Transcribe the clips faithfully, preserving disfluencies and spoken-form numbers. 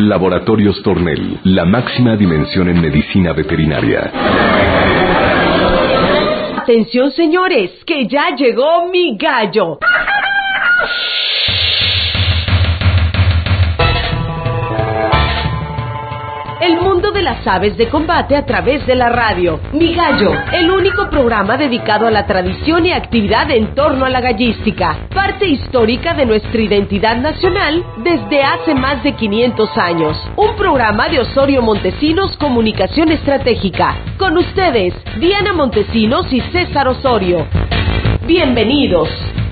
Laboratorios Tornel, la máxima dimensión en medicina veterinaria. Atención, señores, que ya llegó mi gallo. El mundo de las aves de combate a través de la radio. Mi Gallo, el único programa dedicado a la tradición y actividad en torno a la gallística, parte histórica de nuestra identidad nacional desde hace más de quinientos años. Un programa de Osorio Montesinos Comunicación Estratégica. Con ustedes, Diana Montesinos y César Osorio. Bienvenidos.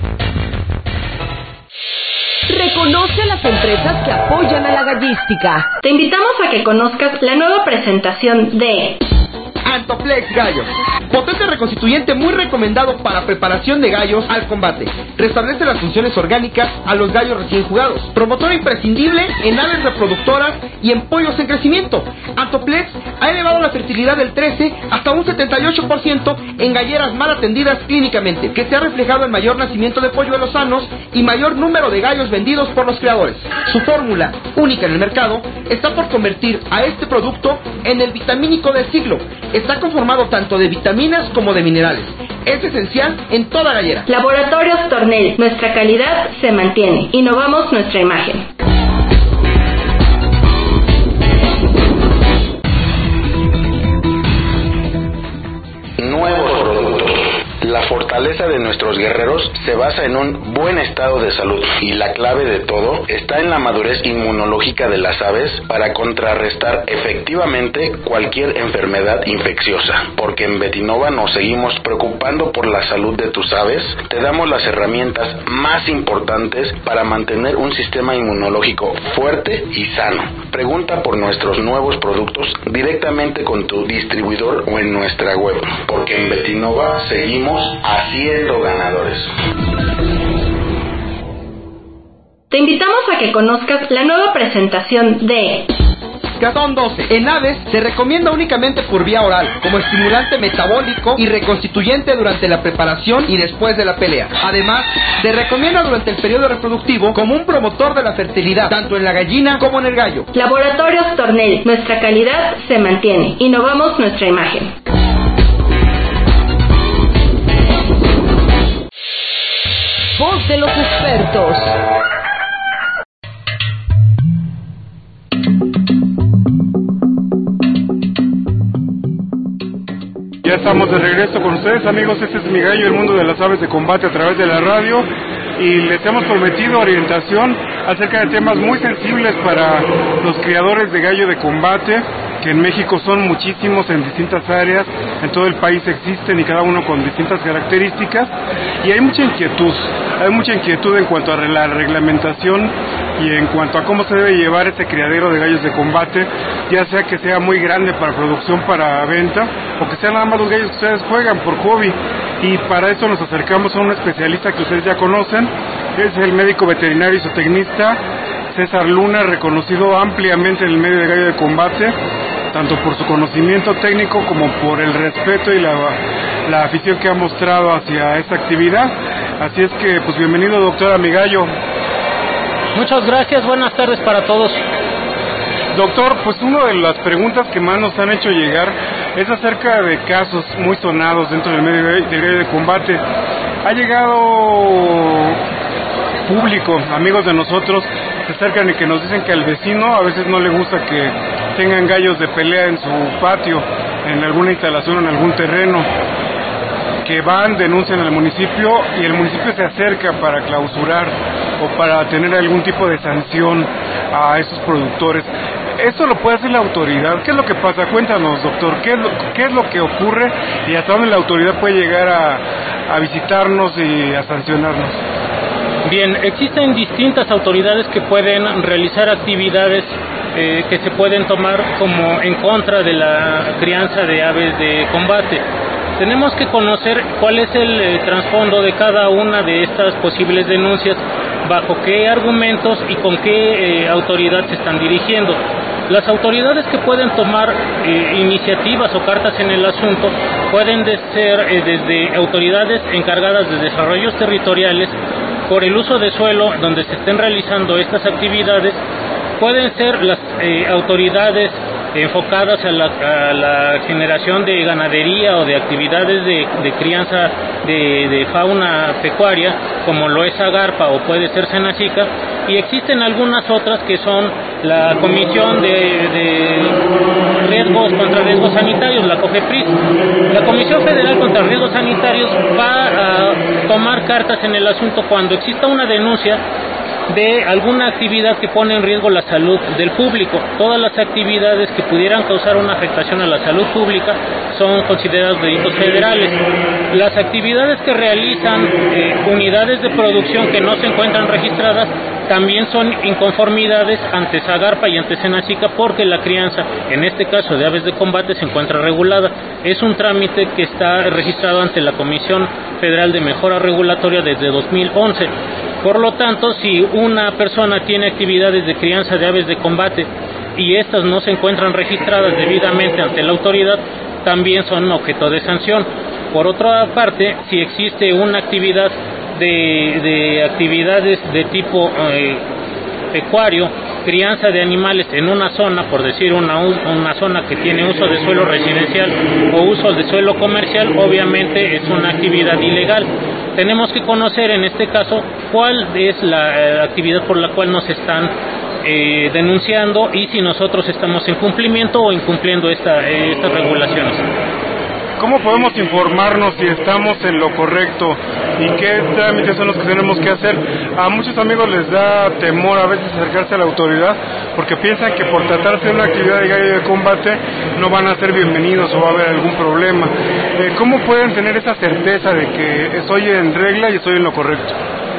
Reconoce a las empresas que apoyan a la gallística. Te invitamos a que conozcas la nueva presentación de Antoplex Gallos, potente reconstituyente muy recomendado para preparación de gallos al combate. Restablece las funciones orgánicas a los gallos recién jugados. Promotor imprescindible en aves reproductoras y en pollos en crecimiento. Antoplex ha elevado la fertilidad del trece hasta un setenta y ocho por ciento en galleras mal atendidas clínicamente, que se ha reflejado en mayor nacimiento de polluelos sanos y mayor número de gallos vendidos por los criadores. Su fórmula, única en el mercado, está por convertir a este producto en el vitamínico del siglo. Está conformado tanto de vitaminas como de minerales. Es esencial en toda gallera. Laboratorios Tornel, nuestra calidad se mantiene. Innovamos nuestra imagen. Nuevos productos. La fortaleza de nuestros guerreros se basa en un buen estado de salud y la clave de todo está en la madurez inmunológica de las aves para contrarrestar efectivamente cualquier enfermedad infecciosa. Porque en Betinova nos seguimos preocupando por la salud de tus aves, te damos las herramientas más importantes para mantener un sistema inmunológico fuerte y sano. Pregunta por nuestros nuevos productos directamente con tu distribuidor o en nuestra web, porque en Betinova seguimos haciendo ganadores. Te invitamos a que conozcas la nueva presentación de Gastón doce. En aves se recomienda únicamente por vía oral, como estimulante metabólico y reconstituyente durante la preparación y después de la pelea. Además, se recomienda durante el periodo reproductivo como un promotor de la fertilidad, tanto en la gallina como en el gallo. Laboratorios Tornel, nuestra calidad se mantiene. Innovamos nuestra imagen. Voz de los expertos. Ya estamos de regreso con ustedes, amigos. Este es Mi Gallo, el mundo de las aves de combate a través de la radio, y les hemos prometido orientación acerca de temas muy sensibles para los criadores de gallo de combate, que en México son muchísimos en distintas áreas, en todo el país existen y cada uno con distintas características, y hay mucha inquietud, hay mucha inquietud en cuanto a la reglamentación y en cuanto a cómo se debe llevar ese criadero de gallos de combate, ya sea que sea muy grande para producción, para venta, o que sean nada más los gallos que ustedes juegan por hobby. Y para eso nos acercamos a un especialista que ustedes ya conocen, es el médico veterinario y zootecnista César Luna, reconocido ampliamente en el medio de gallo de combate, tanto por su conocimiento técnico como por el respeto y la, la afición que ha mostrado hacia esta actividad. Así es que, pues bienvenido, doctor, a Mi Gallo. Muchas gracias, buenas tardes para todos. Doctor, pues una de las preguntas que más nos han hecho llegar es acerca de casos muy sonados dentro del medio de gallo de combate. Ha llegado público, amigos de nosotros, se acercan y que nos dicen que al vecino a veces no le gusta que tengan gallos de pelea en su patio, en alguna instalación, en algún terreno, que van, denuncian al municipio y el municipio se acerca para clausurar o para tener algún tipo de sanción a esos productores. ¿Esto lo puede hacer la autoridad? ¿Qué es lo que pasa? Cuéntanos, doctor, ¿qué es lo, qué es lo que ocurre y hasta dónde la autoridad puede llegar a, a visitarnos y a sancionarnos? Bien, existen distintas autoridades que pueden realizar actividades eh, que se pueden tomar como en contra de la crianza de aves de combate. Tenemos que conocer cuál es el eh, trasfondo de cada una de estas posibles denuncias, bajo qué argumentos y con qué eh, autoridad se están dirigiendo. Las autoridades que pueden tomar eh, iniciativas o cartas en el asunto pueden de ser eh, desde autoridades encargadas de desarrollos territoriales por el uso de suelo donde se estén realizando estas actividades, pueden ser las eh, autoridades enfocadas a la, a la generación de ganadería o de actividades de, de crianza de, de fauna pecuaria, como lo es Zagarpa o puede ser Senacica, y existen algunas otras que son la Comisión de, de Riesgos contra Riesgos Sanitarios, la COFEPRIS. La Comisión Federal contra Riesgos Sanitarios va a tomar cartas en el asunto cuando exista una denuncia de alguna actividad que pone en riesgo la salud del público. Todas las actividades que pudieran causar una afectación a la salud pública son consideradas delitos federales. Las actividades que realizan eh, unidades de producción que no se encuentran registradas también son inconformidades ante Zagarpa y ante Senacica, porque la crianza, en este caso de aves de combate, se encuentra regulada. Es un trámite que está registrado ante la Comisión Federal de Mejora Regulatoria desde dos mil once. Por lo tanto, si una persona tiene actividades de crianza de aves de combate y estas no se encuentran registradas debidamente ante la autoridad, también son objeto de sanción. Por otra parte, si existe una actividad de, de actividades de tipo eh, pecuario, crianza de animales en una zona, por decir una, una zona que tiene uso de suelo residencial o uso de suelo comercial, obviamente es una actividad ilegal. Tenemos que conocer en este caso cuál es la eh, actividad por la cual nos están eh, denunciando y si nosotros estamos en cumplimiento o incumpliendo esta, eh, estas regulaciones. ¿Cómo podemos informarnos si estamos en lo correcto y qué trámites son los que tenemos que hacer? A muchos amigos les da temor a veces acercarse a la autoridad porque piensan que por tratarse de una actividad de gallo de combate no van a ser bienvenidos o va a haber algún problema. Eh, ¿Cómo pueden tener esa certeza de que estoy en regla y estoy en lo correcto?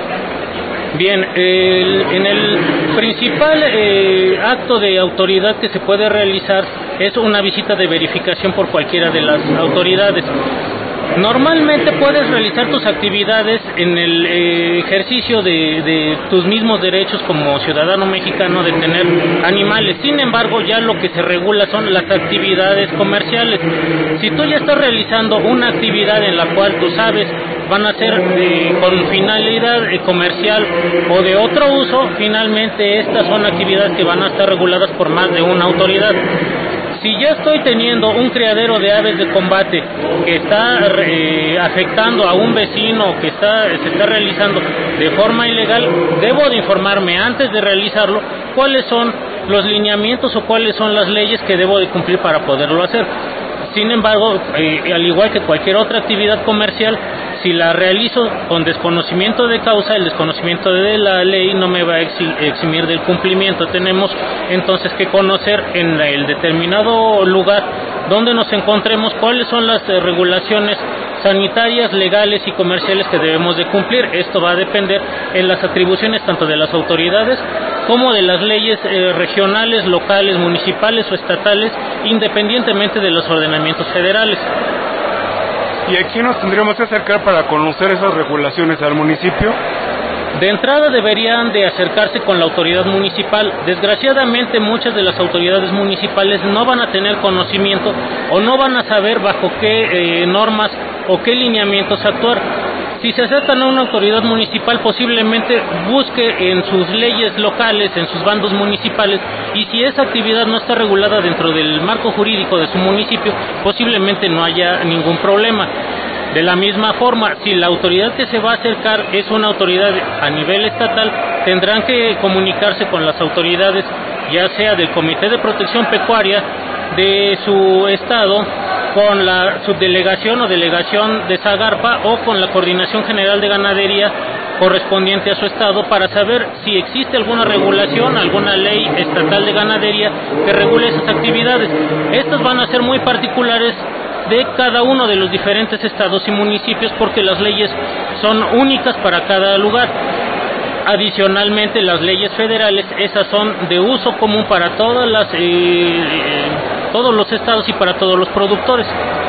Bien, el, en el principal eh, acto de autoridad que se puede realizar es una visita de verificación por cualquiera de las autoridades. Normalmente puedes realizar tus actividades en el eh, ejercicio de, de tus mismos derechos como ciudadano mexicano de tener animales. Sin embargo, ya lo que se regula son las actividades comerciales. Si tú ya estás realizando una actividad en la cual tú sabes van a ser eh, con finalidad eh, comercial o de otro uso, finalmente estas son actividades que van a estar reguladas por más de una autoridad. Si ya estoy teniendo un criadero de aves de combate que está eh, afectando a un vecino, que está, se está realizando de forma ilegal, debo de informarme antes de realizarlo cuáles son los lineamientos o cuáles son las leyes que debo de cumplir para poderlo hacer. Sin embargo, eh, al igual que cualquier otra actividad comercial, si la realizo con desconocimiento de causa, el desconocimiento de la ley no me va a eximir del cumplimiento. Tenemos entonces que conocer en el determinado lugar donde nos encontremos cuáles son las eh, regulaciones sanitarias, legales y comerciales que debemos de cumplir. Esto va a depender en las atribuciones tanto de las autoridades como de las leyes eh, regionales, locales, municipales o estatales, independientemente de los ordenamientos federales. ¿Y a quién nos tendríamos que acercar para conocer esas regulaciones? ¿Al municipio? De entrada deberían de acercarse con la autoridad municipal. Desgraciadamente muchas de las autoridades municipales no van a tener conocimiento o no van a saber bajo qué eh, normas o qué lineamientos actuar. Si se acercan a una autoridad municipal, posiblemente busque en sus leyes locales, en sus bandos municipales, y si esa actividad no está regulada dentro del marco jurídico de su municipio, posiblemente no haya ningún problema. De la misma forma, si la autoridad que se va a acercar es una autoridad a nivel estatal, tendrán que comunicarse con las autoridades, ya sea del Comité de Protección Pecuaria de su estado, con la subdelegación o delegación de Zagarpa o con la Coordinación General de Ganadería correspondiente a su estado, para saber si existe alguna regulación, alguna ley estatal de ganadería que regule esas actividades. Estas van a ser muy particulares de cada uno de los diferentes estados y municipios porque las leyes son únicas para cada lugar. Adicionalmente, las leyes federales, esas son de uso común para todas las eh, eh, todos los estados y para todos los productores.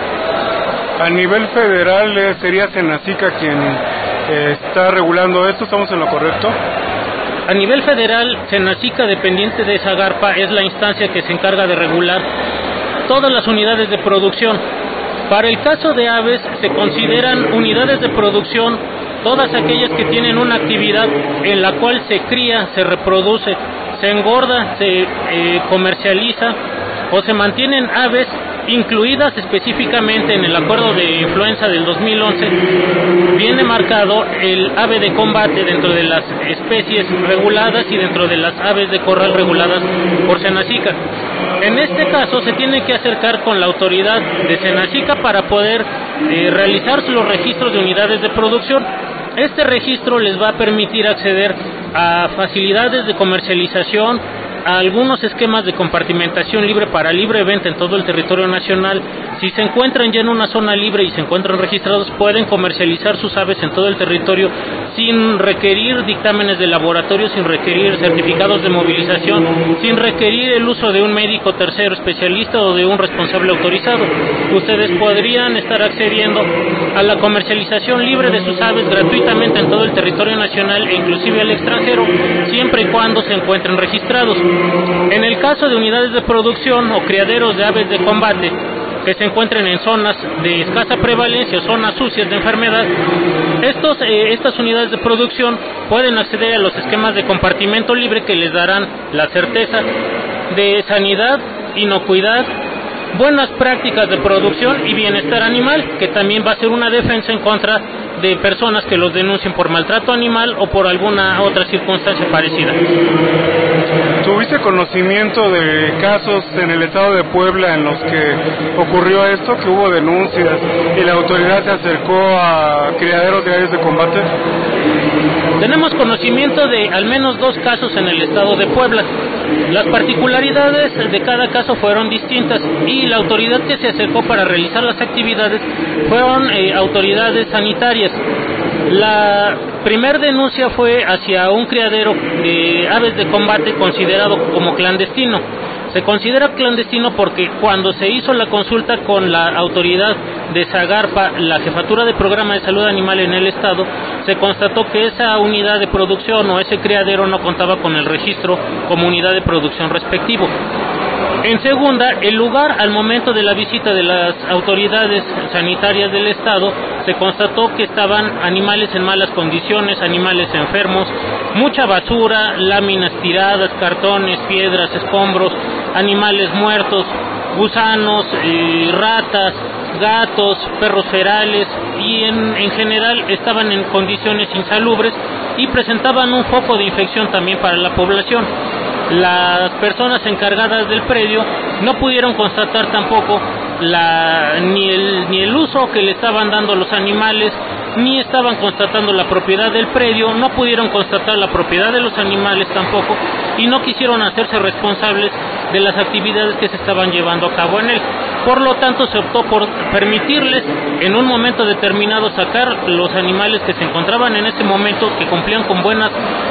A nivel federal eh, sería Senacica quien eh, está regulando esto, ¿estamos en lo correcto? A nivel federal, Senacica, dependiente de Zagarpa, es la instancia que se encarga de regular todas las unidades de producción. Para el caso de aves, se consideran unidades de producción todas aquellas que tienen una actividad en la cual se cría, se reproduce, se engorda, se eh, comercializa o se mantienen aves incluidas específicamente en el acuerdo de influenza del dos mil once. Viene marcado el ave de combate dentro de las especies reguladas y dentro de las aves de corral reguladas por Senacica. En este caso se tiene que acercar con la autoridad de Senacica para poder eh, realizar los registros de unidades de producción. Este registro les va a permitir acceder a facilidades de comercialización, a algunos esquemas de compartimentación libre para libre venta en todo el territorio nacional. Si se encuentran ya en una zona libre y se encuentran registrados, pueden comercializar sus aves en todo el territorio sin requerir dictámenes de laboratorio, sin requerir certificados de movilización, sin requerir el uso de un médico tercero especialista o de un responsable autorizado. Ustedes podrían estar accediendo a la comercialización libre de sus aves gratuitamente en todo el territorio nacional e inclusive al extranjero, siempre y cuando se encuentren registrados. En el caso de unidades de producción o criaderos de aves de combate que se encuentren en zonas de escasa prevalencia o zonas sucias de enfermedad, estos, eh, estas unidades de producción pueden acceder a los esquemas de compartimento libre que les darán la certeza de sanidad, inocuidad, buenas prácticas de producción y bienestar animal, que también va a ser una defensa en contra de personas que los denuncien por maltrato animal o por alguna otra circunstancia parecida. ¿Tuviste conocimiento de casos en el estado de Puebla en los que ocurrió esto, que hubo denuncias y la autoridad se acercó a criaderos de aves de combate? Tenemos conocimiento de al menos dos casos en el estado de Puebla. Las particularidades de cada caso fueron distintas y la autoridad que se acercó para realizar las actividades fueron eh, autoridades sanitarias. La primer denuncia fue hacia un criadero de aves de combate considerado como clandestino. Se considera clandestino porque cuando se hizo la consulta con la autoridad de Zagarpa, la Jefatura de Programa de Salud Animal en el estado, se constató que esa unidad de producción o ese criadero no contaba con el registro como unidad de producción respectivo. En segunda, el lugar al momento de la visita de las autoridades sanitarias del estado, se constató que estaban animales en malas condiciones, animales enfermos, mucha basura, láminas tiradas, cartones, piedras, escombros, animales muertos, gusanos, eh, ratas, gatos, perros ferales y en, en general estaban en condiciones insalubres y presentaban un foco de infección también para la población. Las personas encargadas del predio no pudieron constatar tampoco la, ni, el, ni el uso que le estaban dando a los animales, ni estaban constatando la propiedad del predio, no pudieron constatar la propiedad de los animales tampoco, y no quisieron hacerse responsables de las actividades que se estaban llevando a cabo en él. Por lo tanto, se optó por permitirles en un momento determinado sacar los animales que se encontraban en ese momento, que cumplían con buenas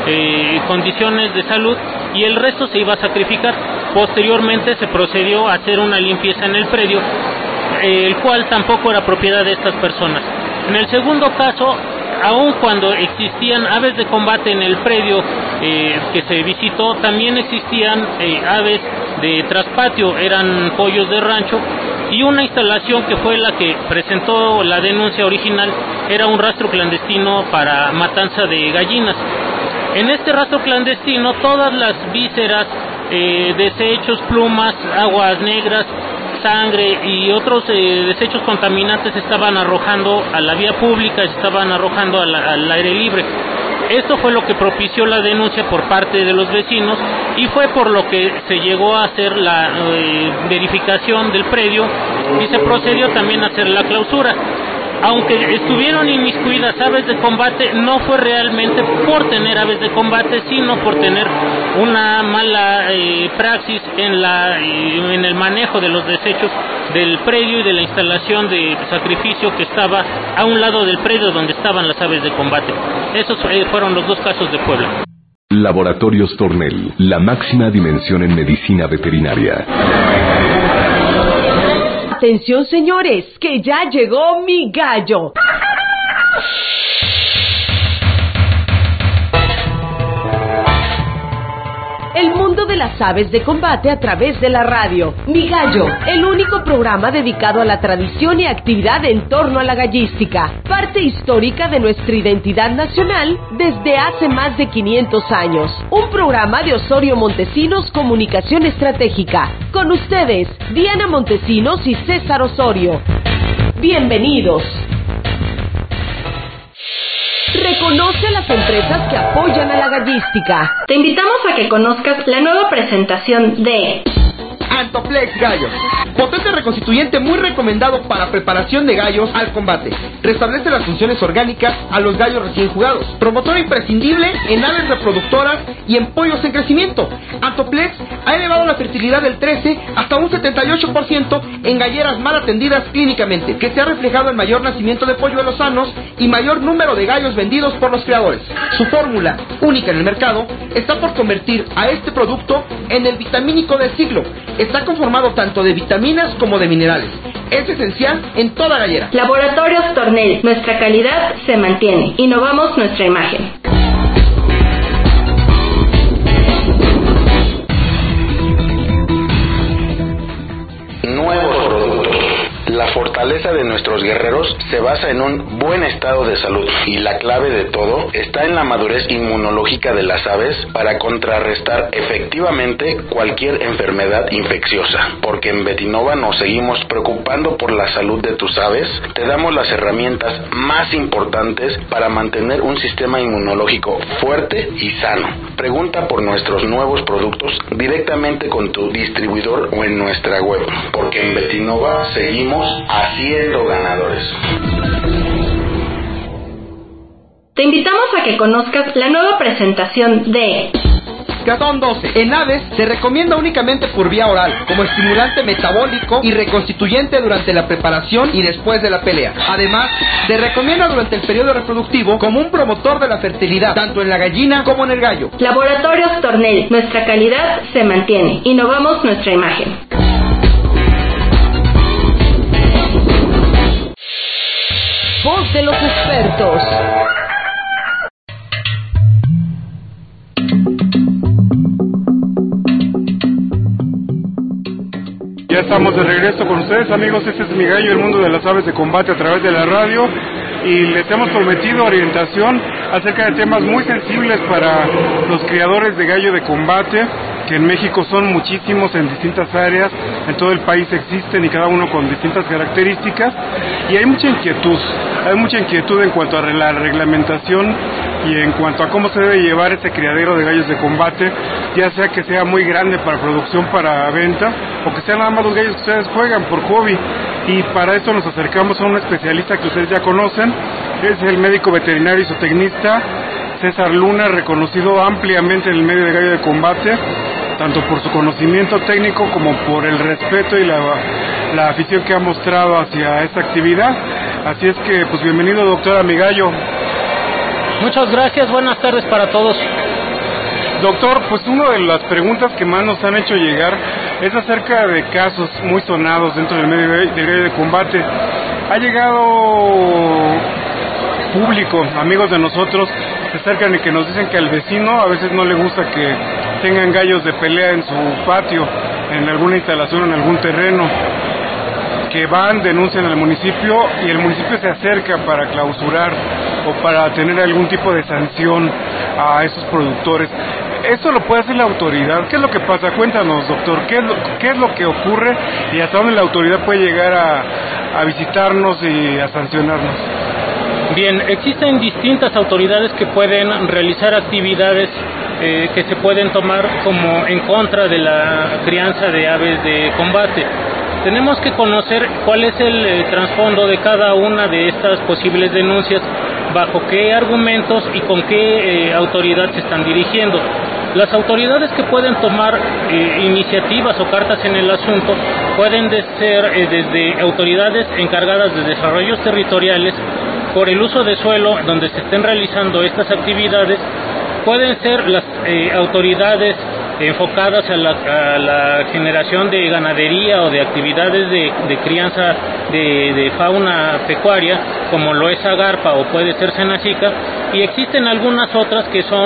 eh, condiciones de salud, y el resto se iba a sacrificar. Posteriormente se procedió a hacer una limpieza en el predio, eh, el cual tampoco era propiedad de estas personas. En el segundo caso, aun cuando existían aves de combate en el predio eh, que se visitó, también existían eh, aves de traspatio, eran pollos de rancho, y una instalación que fue la que presentó la denuncia original era un rastro clandestino para matanza de gallinas. En este rastro clandestino, todas las vísceras, eh, desechos, plumas, aguas negras, sangre y otros eh, desechos contaminantes se estaban arrojando a la vía pública, se estaban arrojando al, al aire libre. Esto fue lo que propició la denuncia por parte de los vecinos y fue por lo que se llegó a hacer la eh, verificación del predio y se procedió también a hacer la clausura. Aunque estuvieron inmiscuidas aves de combate, no fue realmente por tener aves de combate, sino por tener una mala eh, praxis en, la, eh, en el manejo de los desechos del predio y de la instalación de sacrificio que estaba a un lado del predio donde estaban las aves de combate. Esos eh, fueron los dos casos de Puebla. Laboratorios Tornel, la máxima dimensión en medicina veterinaria. Atención, señores, que ya llegó mi gallo. el mundo de las aves de combate a través de la radio. Mi Gallo, el único programa dedicado a la tradición y actividad en torno a la gallística, parte histórica de nuestra identidad nacional desde hace más de quinientos años. Un programa de Osorio Montesinos Comunicación Estratégica. Con ustedes, Diana Montesinos y César Osorio. Bienvenidos. Reconoce a las empresas que apoyan a la gallística. Te invitamos a que conozcas la nueva presentación de Antoplex Gallos, potente reconstituyente muy recomendado para preparación de gallos al combate. Restablece las funciones orgánicas a los gallos recién jugados. Promotor imprescindible en aves reproductoras y en pollos en crecimiento. Antoplex ha elevado la fertilidad del trece hasta un setenta y ocho por ciento en galleras mal atendidas clínicamente, que se ha reflejado en mayor nacimiento de polluelos sanos y mayor número de gallos vendidos por los creadores. Su fórmula, única en el mercado, está por convertir a este producto en el vitamínico del siglo. Está conformado tanto de vitaminas como de minerales. Es esencial en toda gallera. Laboratorios Tornel, nuestra calidad se mantiene. Innovamos nuestra imagen. Nuevos productos. La fortaleza de nuestros guerreros se basa en un buen estado de salud y la clave de todo está en la madurez inmunológica de las aves para contrarrestar efectivamente cualquier enfermedad infecciosa. Porque en Betinova nos seguimos preocupando por la salud de tus aves, te damos las herramientas más importantes para mantener un sistema inmunológico fuerte y sano. Pregunta por nuestros nuevos productos directamente con tu distribuidor o en nuestra web, porque en Betinova seguimos haciendo ganadores. Te invitamos a que conozcas la nueva presentación de Gastón doce. En aves se recomienda únicamente por vía oral, como estimulante metabólico y reconstituyente durante la preparación y después de la pelea. Además, se recomienda durante el periodo reproductivo como un promotor de la fertilidad, tanto en la gallina como en el gallo. Laboratorios Tornel, nuestra calidad se mantiene. Innovamos nuestra imagen. Voz de los expertos. Ya estamos de regreso con ustedes, amigos. Este es Mi Gallo, el mundo de las aves de combate a través de la radio. Y les hemos prometido orientación acerca de temas muy sensibles para los criadores de gallo de combate, que en México son muchísimos en distintas áreas, en todo el país existen y cada uno con distintas características, y hay mucha inquietud, hay mucha inquietud en cuanto a la reglamentación y en cuanto a cómo se debe llevar este criadero de gallos de combate, ya sea que sea muy grande para producción, para venta, o que sean nada más los gallos que ustedes juegan por hobby. Y para eso nos acercamos a un especialista que ustedes ya conocen, es el médico veterinario y zootecnista César Luna, reconocido ampliamente en el medio de gallo de combate, tanto por su conocimiento técnico como por el respeto y la, la afición que ha mostrado hacia esta actividad. Así es que, pues bienvenido, doctor a Mi Gallo. Muchas gracias, buenas tardes para todos. Doctor, pues una de las preguntas que más nos han hecho llegar es acerca de casos muy sonados dentro del medio de gallo de combate. Ha llegado público, amigos de nosotros, se acercan y que nos dicen que al vecino a veces no le gusta que tengan gallos de pelea en su patio, en alguna instalación, en algún terreno, que van, denuncian al municipio y el municipio se acerca para clausurar o para tener algún tipo de sanción a esos productores. ¿Esto lo puede hacer la autoridad? ¿Qué es lo que pasa? Cuéntanos, doctor, ¿qué es lo, qué es lo que ocurre y hasta dónde la autoridad puede llegar a, a visitarnos y a sancionarnos? Bien, existen distintas autoridades que pueden realizar actividades eh, que se pueden tomar como en contra de la crianza de aves de combate. Tenemos que conocer cuál es el eh, trasfondo de cada una de estas posibles denuncias, bajo qué argumentos y con qué eh, autoridad se están dirigiendo. Las autoridades que pueden tomar eh, iniciativas o cartas en el asunto pueden de ser eh, desde autoridades encargadas de desarrollos territoriales por el uso de suelo donde se estén realizando estas actividades, pueden ser las eh, autoridades enfocadas a la, a la generación de ganadería o de actividades de, de crianza de, de fauna pecuaria, como lo es Agarpa o puede ser Senacica, y existen algunas otras que son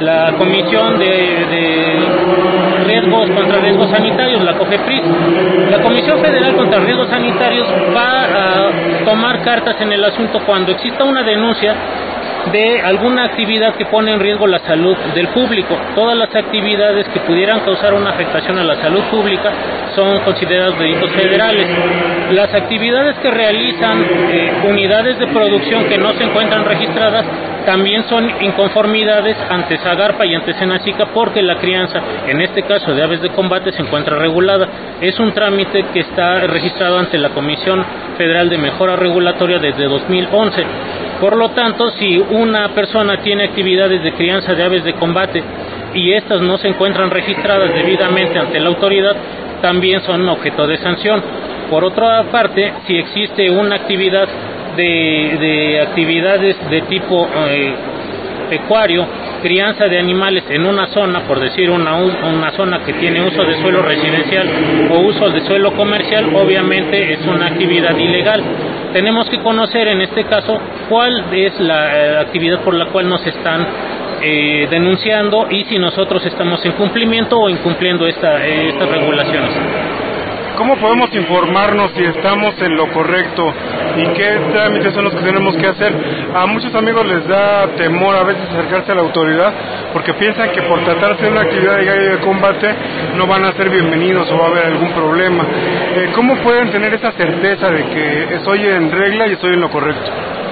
la Comisión de, de Riesgos contra Riesgos Sanitarios, la COFEPRIS. La Comisión Federal contra Riesgos Sanitarios va a tomar cartas en el asunto cuando exista una denuncia de alguna actividad que pone en riesgo la salud del público. Todas las actividades que pudieran causar una afectación a la salud pública son consideradas delitos federales. Las actividades que realizan eh, unidades de producción que no se encuentran registradas también son inconformidades ante Zagarpa y ante Senacica, porque la crianza, en este caso de aves de combate, se encuentra regulada. Es un trámite que está registrado ante la Comisión Federal de Mejora Regulatoria desde dos mil once. Por lo tanto, si una persona tiene actividades de crianza de aves de combate y estas no se encuentran registradas debidamente ante la autoridad, también son objeto de sanción. Por otra parte, si existe una actividad de, de actividades de tipo eh, pecuario, crianza de animales en una zona, por decir una, una zona que tiene uso de suelo residencial o uso de suelo comercial, obviamente es una actividad ilegal. Tenemos que conocer en este caso cuál es la eh, actividad por la cual nos están eh, denunciando y si nosotros estamos en cumplimiento o incumpliendo esta, eh, estas regulaciones. ¿Cómo podemos informarnos si estamos en lo correcto y qué trámites son los que tenemos que hacer? A muchos amigos les da temor a veces acercarse a la autoridad porque piensan que por tratarse de una actividad de gallo de combate no van a ser bienvenidos o va a haber algún problema. Eh, ¿Cómo pueden tener esa certeza de que estoy en regla y estoy en lo correcto?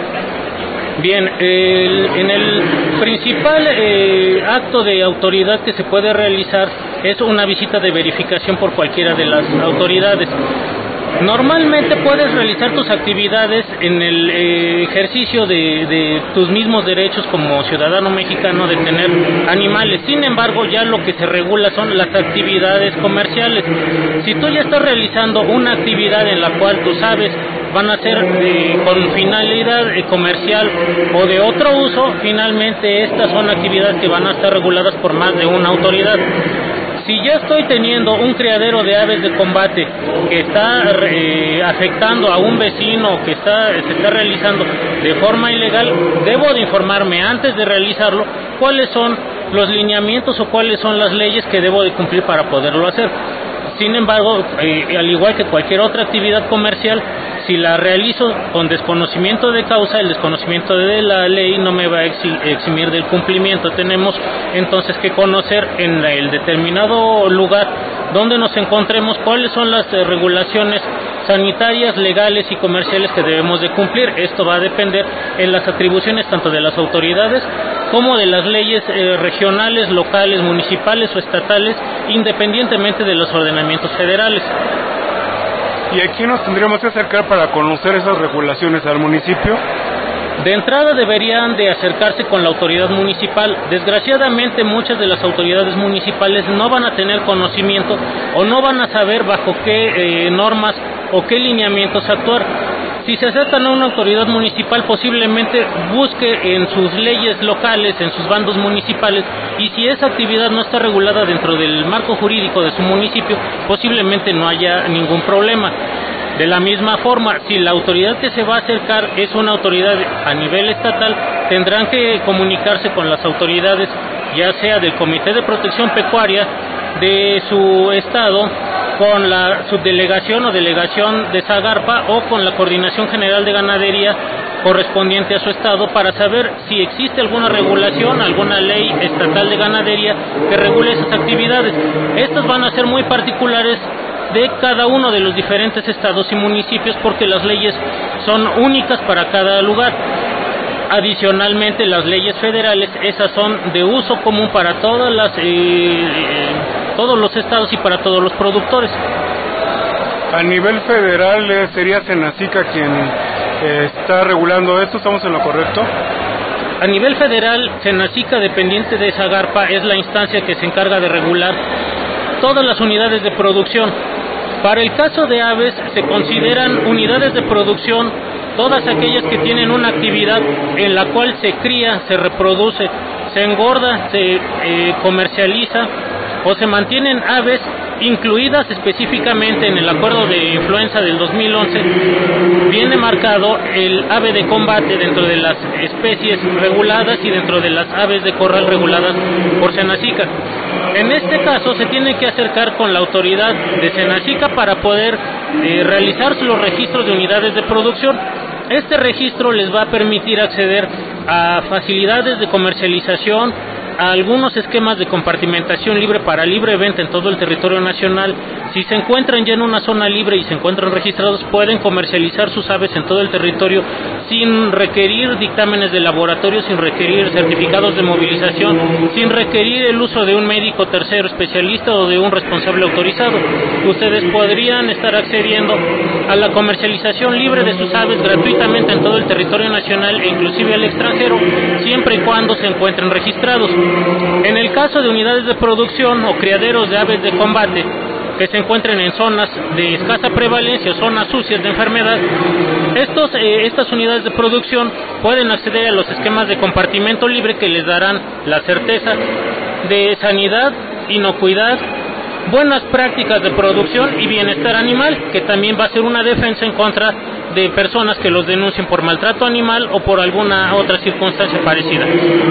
Bien, el, en el principal eh, acto de autoridad que se puede realizar es una visita de verificación por cualquiera de las autoridades. Normalmente puedes realizar tus actividades en el eh, ejercicio de, de tus mismos derechos como ciudadano mexicano de tener animales. Sin embargo, ya lo que se regula son las actividades comerciales. Si tú ya estás realizando una actividad en la cual tus aves van a ser eh, con finalidad eh, comercial o de otro uso, finalmente estas son actividades que van a estar reguladas por más de una autoridad. Si ya estoy teniendo un criadero de aves de combate que está eh, afectando a un vecino, que está, se está realizando de forma ilegal, debo de informarme antes de realizarlo cuáles son los lineamientos o cuáles son las leyes que debo de cumplir para poderlo hacer. Sin embargo, eh, al igual que cualquier otra actividad comercial, si la realizo con desconocimiento de causa, el desconocimiento de la ley no me va a eximir del cumplimiento. Tenemos entonces que conocer en el determinado lugar donde nos encontremos cuáles son las eh, regulaciones sanitarias, legales y comerciales que debemos de cumplir. Esto va a depender en las atribuciones tanto de las autoridades como de las leyes eh, regionales, locales, municipales o estatales, independientemente de los ordenamientos federales. ¿Y a quién nos tendríamos que acercar para conocer esas regulaciones? ¿Al municipio? De entrada deberían de acercarse con la autoridad municipal. Desgraciadamente muchas de las autoridades municipales no van a tener conocimiento o no van a saber bajo qué eh, normas o qué lineamientos actuar. Si se acercan a una autoridad municipal, posiblemente busque en sus leyes locales, en sus bandos municipales, y si esa actividad no está regulada dentro del marco jurídico de su municipio, posiblemente no haya ningún problema. De la misma forma, si la autoridad que se va a acercar es una autoridad a nivel estatal, tendrán que comunicarse con las autoridades, ya sea del Comité de Protección Pecuaria de su estado, con la subdelegación o delegación de Zagarpa o con la Coordinación General de Ganadería correspondiente a su estado, para saber si existe alguna regulación, alguna ley estatal de ganadería que regule esas actividades. Estas van a ser muy particulares de cada uno de los diferentes estados y municipios porque las leyes son únicas para cada lugar. Adicionalmente, las leyes federales, esas son de uso común para todas las, eh, eh, todos los estados y para todos los productores. A nivel federal eh, sería Senacica quien eh, está regulando esto, ¿estamos en lo correcto? A nivel federal, Senacica, dependiente de Zagarpa, es la instancia que se encarga de regular todas las unidades de producción. Para el caso de aves, se consideran unidades de producción todas aquellas que tienen una actividad en la cual se cría, se reproduce, se engorda, se eh, comercializa o se mantienen aves incluidas específicamente en el acuerdo de influenza del dos mil once, viene marcado el ave de combate dentro de las especies reguladas y dentro de las aves de corral reguladas por Senacica. En este caso se tiene que acercar con la autoridad de Senacica para poder eh, realizar los registros de unidades de producción. Este registro les va a permitir acceder a facilidades de comercialización, a algunos esquemas de compartimentación libre para libre venta en todo el territorio nacional. Si se encuentran ya en una zona libre y se encuentran registrados, pueden comercializar sus aves en todo el territorio sin requerir dictámenes de laboratorio, sin requerir certificados de movilización, sin requerir el uso de un médico tercero especialista o de un responsable autorizado. Ustedes podrían estar accediendo a la comercialización libre de sus aves gratuitamente en todo el territorio nacional e inclusive al extranjero, siempre y cuando se encuentren registrados. En el caso de unidades de producción o criaderos de aves de combate que se encuentren en zonas de escasa prevalencia o zonas sucias de enfermedad, estos, eh, estas unidades de producción pueden acceder a los esquemas de compartimento libre que les darán la certeza de sanidad, inocuidad, buenas prácticas de producción y bienestar animal, que también va a ser una defensa en contra de personas que los denuncien por maltrato animal o por alguna otra circunstancia parecida.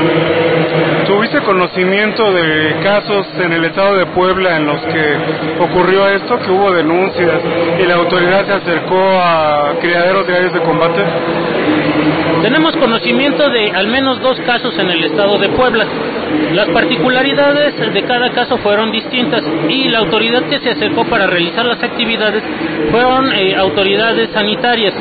¿Tuviste conocimiento de casos en el estado de Puebla en los que ocurrió esto, que hubo denuncias y la autoridad se acercó a criaderos de aves de combate? Tenemos conocimiento de al menos dos casos en el estado de Puebla. Las particularidades de cada caso fueron distintas y la autoridad que se acercó para realizar las actividades fueron eh, autoridades sanitarias.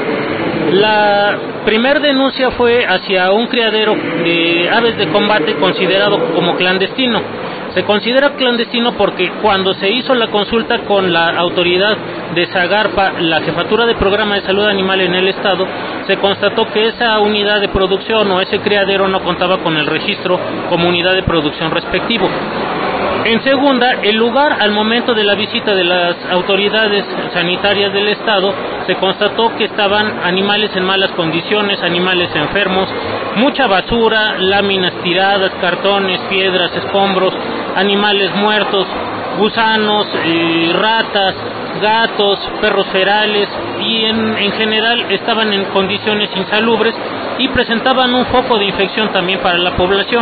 La primer denuncia fue hacia un criadero de aves de combate considerado como clandestino. Se considera clandestino porque cuando se hizo la consulta con la autoridad de Zagarpa, la jefatura de programa de salud animal en el estado, se constató que esa unidad de producción o ese criadero no contaba con el registro como unidad de producción respectivo. En segunda, el lugar al momento de la visita de las autoridades sanitarias del estado, se constató que estaban animales en malas condiciones, animales enfermos, mucha basura, láminas tiradas, cartones, piedras, escombros, animales muertos, gusanos, eh, ratas, gatos, perros ferales y en, en general estaban en condiciones insalubres y presentaban un foco de infección también para la población.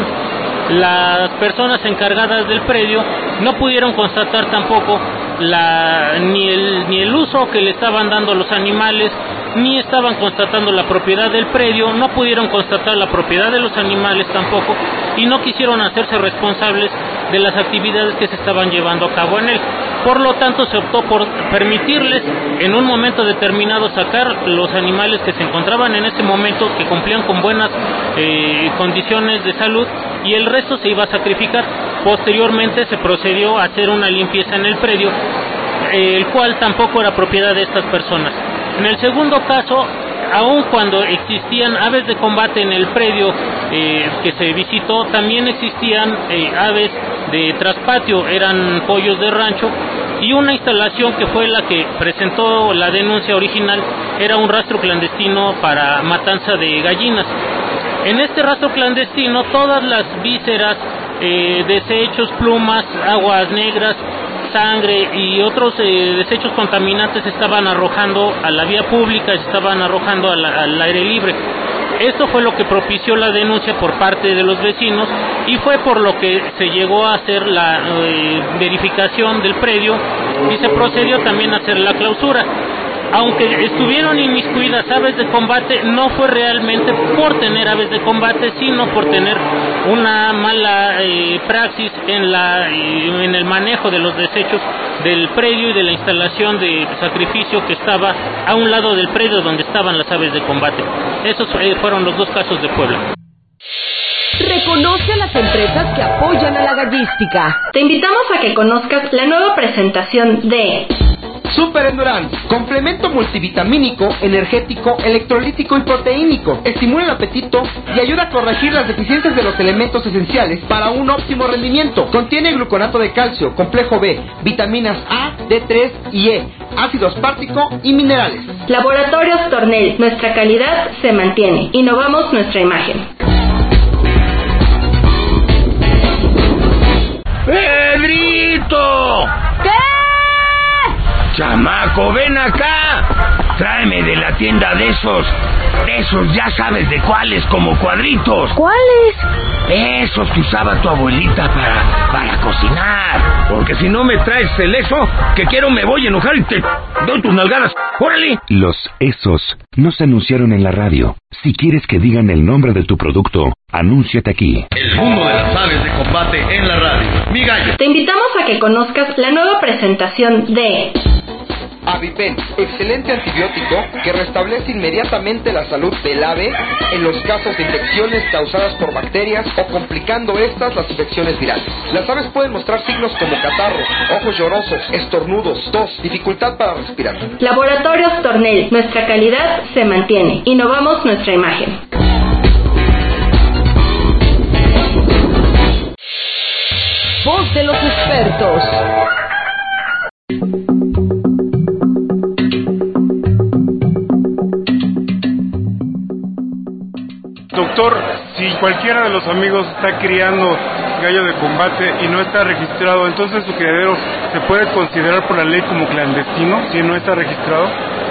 Las personas encargadas del predio no pudieron constatar tampoco la, ni, el, ni el uso que le estaban dando a los animales, ni estaban constatando la propiedad del predio, no pudieron constatar la propiedad de los animales tampoco, y no quisieron hacerse responsables de las actividades que se estaban llevando a cabo en él. Por lo tanto, se optó por permitirles en un momento determinado sacar los animales que se encontraban en ese momento, que cumplían con buenas eh, condiciones de salud, y el resto se iba a sacrificar. Posteriormente se procedió a hacer una limpieza en el predio, eh, el cual tampoco era propiedad de estas personas. En el segundo caso, aun cuando existían aves de combate en el predio eh, que se visitó, también existían eh, aves de traspatio, eran pollos de rancho, y una instalación que fue la que presentó la denuncia original era un rastro clandestino para matanza de gallinas. En este rastro clandestino, todas las vísceras, eh, desechos, plumas, aguas negras, sangre y otros eh, desechos contaminantes se estaban arrojando a la vía pública, se estaban arrojando al, al aire libre. Esto fue lo que propició la denuncia por parte de los vecinos y fue por lo que se llegó a hacer la eh, verificación del predio y se procedió también a hacer la clausura. Aunque estuvieron inmiscuidas aves de combate, no fue realmente por tener aves de combate, sino por tener una mala eh, praxis en, la, eh, en el manejo de los desechos del predio y de la instalación de sacrificio que estaba a un lado del predio donde estaban las aves de combate. Esos eh, fueron los dos casos de Puebla. Reconoce a las empresas que apoyan a la gallística. Te invitamos a que conozcas la nueva presentación de Super Endurance, complemento multivitamínico, energético, electrolítico y proteínico. Estimula el apetito y ayuda a corregir las deficiencias de los elementos esenciales para un óptimo rendimiento. Contiene gluconato de calcio, complejo B, vitaminas A, D tres y E, ácido aspartico y minerales. Laboratorios Tornel, nuestra calidad se mantiene. Innovamos nuestra imagen. ¡Pedrito! ¿Qué? Chamaco, ven acá. Tráeme de la tienda de esos, de esos, ya sabes de cuáles, como cuadritos. ¿Cuáles? Esos que usaba tu abuelita para, para cocinar. Porque si no me traes el eso, que quiero me voy a enojar y te doy tus nalgadas. ¡Órale! Los esos no se anunciaron en la radio. Si quieres que digan el nombre de tu producto, anúnciate aquí. El mundo de las aves de combate en la radio. Mi gallo. Te invitamos a que conozcas la nueva presentación de Avipen, excelente antibiótico que restablece inmediatamente la salud del ave en los casos de infecciones causadas por bacterias o complicando estas las infecciones virales. Las aves pueden mostrar signos como catarro, ojos llorosos, estornudos, tos, dificultad para respirar. Laboratorios Tornel, nuestra calidad se mantiene. Innovamos nuestra imagen. Voz de los expertos. Doctor, si cualquiera de los amigos está criando gallo de combate y no está registrado, entonces su criadero se puede considerar por la ley como clandestino si no está registrado.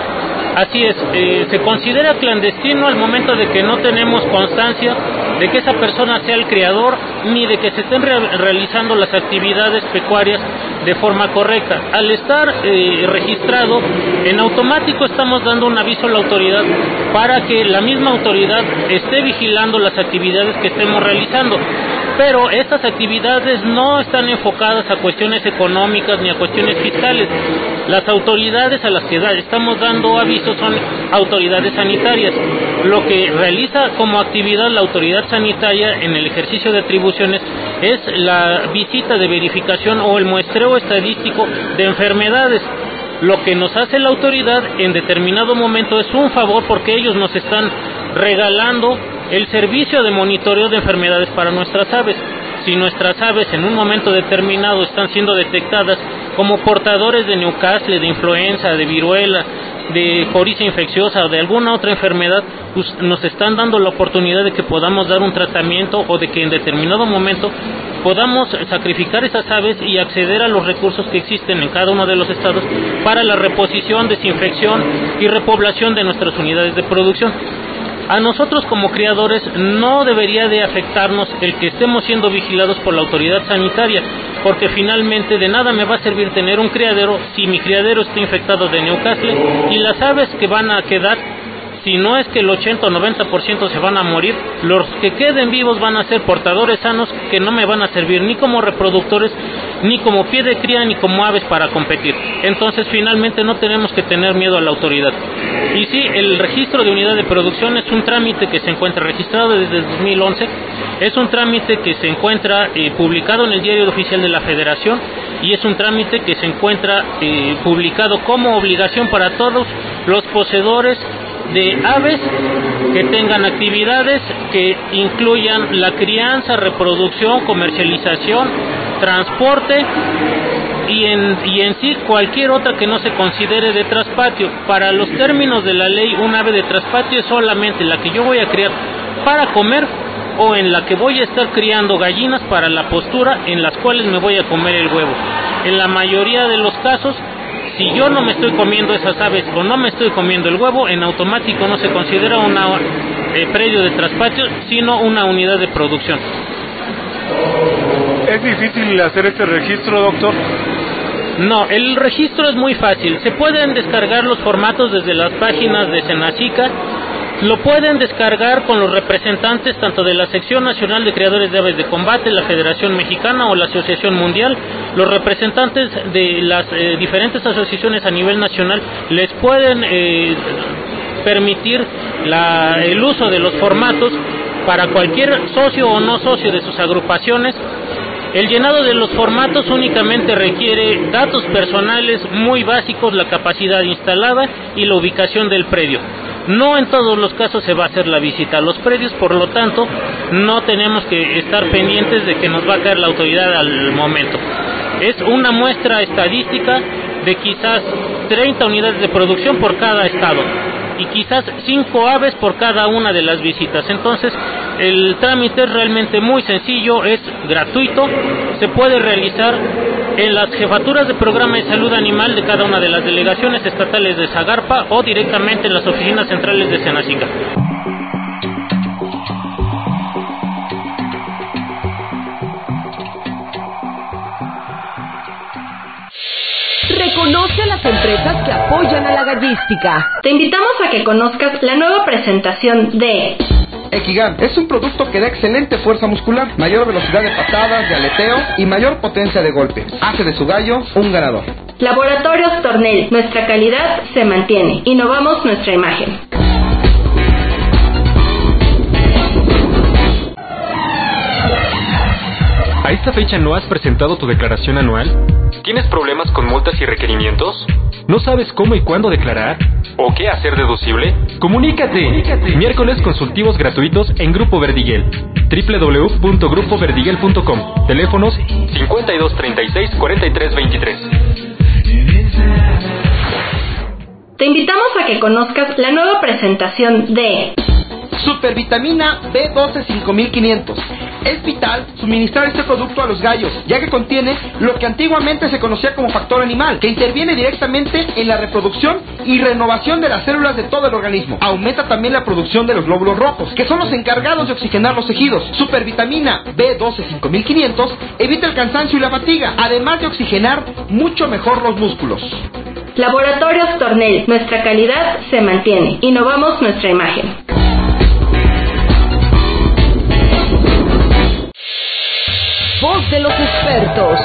Así es, eh, se considera clandestino al momento de que no tenemos constancia de que esa persona sea el criador ni de que se estén re- realizando las actividades pecuarias de forma correcta. Al estar eh, registrado, en automático estamos dando un aviso a la autoridad para que la misma autoridad esté vigilando las actividades que estemos realizando. Pero estas actividades no están enfocadas a cuestiones económicas ni a cuestiones fiscales. Las autoridades a las que da, estamos dando avisos son autoridades sanitarias. Lo que realiza como actividad la autoridad sanitaria en el ejercicio de atribuciones es la visita de verificación o el muestreo estadístico de enfermedades. Lo que nos hace la autoridad en determinado momento es un favor porque ellos nos están regalando el servicio de monitoreo de enfermedades para nuestras aves. Si nuestras aves en un momento determinado están siendo detectadas como portadores de Newcastle, de influenza, de viruela, de coriza infecciosa o de alguna otra enfermedad, pues nos están dando la oportunidad de que podamos dar un tratamiento o de que en determinado momento podamos sacrificar esas aves y acceder a los recursos que existen en cada uno de los estados para la reposición, desinfección y repoblación de nuestras unidades de producción. A nosotros como criadores no debería de afectarnos el que estemos siendo vigilados por la autoridad sanitaria, porque finalmente de nada me va a servir tener un criadero si mi criadero está infectado de Newcastle y las aves que van a quedar, si no es que el ochenta o noventa por ciento se van a morir, los que queden vivos van a ser portadores sanos que no me van a servir ni como reproductores, ni como pie de cría, ni como aves para competir. Entonces finalmente no tenemos que tener miedo a la autoridad. Y sí, el registro de unidad de producción es un trámite que se encuentra registrado desde dos mil once, es un trámite que se encuentra eh, publicado en el Diario Oficial de la Federación y es un trámite que se encuentra eh, publicado como obligación para todos los poseedores de aves que tengan actividades que incluyan la crianza, reproducción, comercialización, transporte y en, y en sí cualquier otra que no se considere de traspatio. Para los términos de la ley, un ave de traspatio es solamente la que yo voy a criar para comer o en la que voy a estar criando gallinas para la postura, en las cuales me voy a comer el huevo. En la mayoría de los casos, si yo no me estoy comiendo esas aves o no me estoy comiendo el huevo, en automático no se considera un eh, predio de traspatio, sino una unidad de producción. ¿Es difícil hacer este registro, doctor? No, el registro es muy fácil. Se pueden descargar los formatos desde las páginas de Senacica. Lo pueden descargar con los representantes tanto de la Sección Nacional de Criadores de Aves de Combate, la Federación Mexicana o la Asociación Mundial. Los representantes de las eh, diferentes asociaciones a nivel nacional les pueden eh, permitir la, el uso de los formatos para cualquier socio o no socio de sus agrupaciones. El llenado de los formatos únicamente requiere datos personales muy básicos, la capacidad instalada y la ubicación del predio. No en todos los casos se va a hacer la visita a los predios, por lo tanto, no tenemos que estar pendientes de que nos va a caer la autoridad al momento. Es una muestra estadística de quizás treinta unidades de producción por cada estado. y quizás cinco aves por cada una de las visitas. Entonces el trámite es realmente muy sencillo, es gratuito, se puede realizar en las jefaturas de programa de salud animal de cada una de las delegaciones estatales de Zagarpa o directamente en las oficinas centrales de Senacica. Reconoce a las empresas que apoyan a la gallística. Te invitamos a que conozcas la nueva presentación de Equigan es un producto que da excelente fuerza muscular, mayor velocidad de patadas, de aleteo y mayor potencia de golpe. Hace de su gallo un ganador. Laboratorios Tornel, nuestra calidad se mantiene. Innovamos nuestra imagen. ¿A esta fecha no has presentado tu declaración anual? ¿Tienes problemas con multas y requerimientos? ¿No sabes cómo y cuándo declarar? ¿O qué hacer deducible? ¡Comunícate! ¡Comunícate! Miércoles consultivos gratuitos en Grupo Verdiguel. doble u doble u doble u punto grupo verdiguel punto com. Teléfonos cincuenta y dos treinta y seis cuarenta y tres veintitrés. Te invitamos a que conozcas la nueva presentación de Supervitamina B doce cinco mil quinientos. Es vital suministrar este producto a los gallos, ya que contiene lo que antiguamente se conocía como factor animal, que interviene directamente en la reproducción y renovación de las células de todo el organismo. Aumenta también la producción de los glóbulos rojos, que son los encargados de oxigenar los tejidos. Supervitamina B doce cinco mil quinientos evita el cansancio y la fatiga, además de oxigenar mucho mejor los músculos. Laboratorios Tornel, nuestra calidad se mantiene. Innovamos nuestra imagen. Voz de los expertos.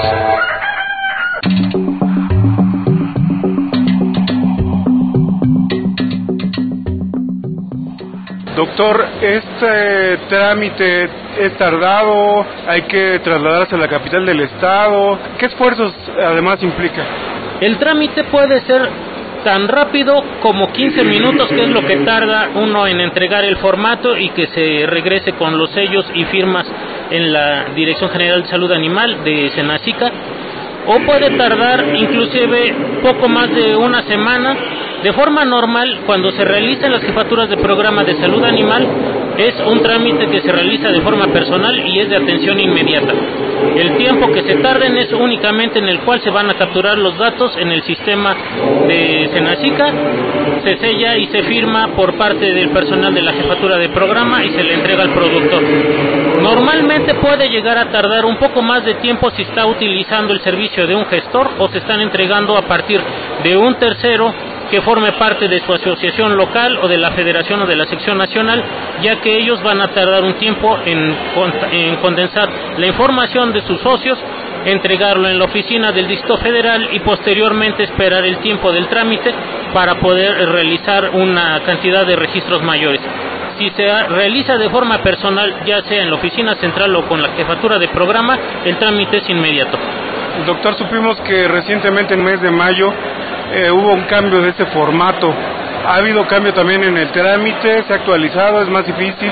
Doctor, este trámite es tardado, hay que trasladarse a la capital del estado. ¿Qué esfuerzos además implica? El trámite puede ser tan rápido como quince minutos, que es lo que tarda uno en entregar el formato y que se regrese con los sellos y firmas en la Dirección General de Salud Animal de Senacica, o puede tardar inclusive poco más de una semana. De forma normal, cuando se realizan las jefaturas de programa de salud animal, es un trámite que se realiza de forma personal y es de atención inmediata. El tiempo que se tarden es únicamente en el cual se van a capturar los datos en el sistema de Senacica, se sella y se firma por parte del personal de la jefatura de programa y se le entrega al productor. Normalmente puede llegar a tardar un poco más de tiempo si está utilizando el servicio de un gestor o se están entregando a partir de un tercero que forme parte de su asociación local o de la federación o de la sección nacional, ya que ellos van a tardar un tiempo en, en condensar la información de sus socios, entregarlo en la oficina del Distrito Federal y posteriormente esperar el tiempo del trámite para poder realizar una cantidad de registros mayores. Si se realiza de forma personal, ya sea en la oficina central o con la jefatura de programa, el trámite es inmediato. Doctor, supimos que recientemente en el mes de mayo eh, hubo un cambio de ese formato. ¿Ha habido cambio también en el trámite? ¿Se ha actualizado? ¿Es más difícil?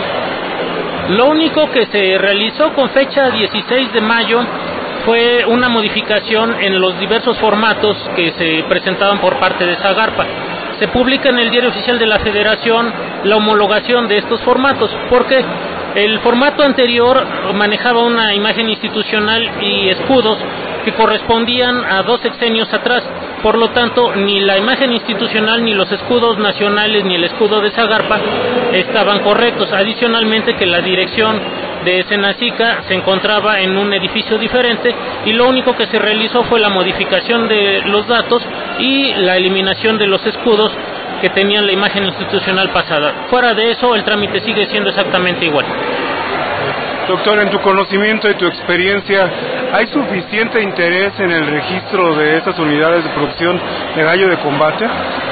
Lo único que se realizó con fecha dieciséis de mayo fue una modificación en los diversos formatos que se presentaban por parte de Zagarpa. Se publica en el Diario Oficial de la Federación la homologación de estos formatos, porque el formato anterior manejaba una imagen institucional y escudos que correspondían a dos sexenios atrás. Por lo tanto, ni la imagen institucional, ni los escudos nacionales, ni el escudo de Zagarpa estaban correctos. Adicionalmente, que la dirección de Senacica se encontraba en un edificio diferente y lo único que se realizó fue la modificación de los datos y la eliminación de los escudos que tenían la imagen institucional pasada. Fuera de eso, el trámite sigue siendo exactamente igual. Doctor, en tu conocimiento y tu experiencia, ¿hay suficiente interés en el registro de estas unidades de producción de gallo de combate?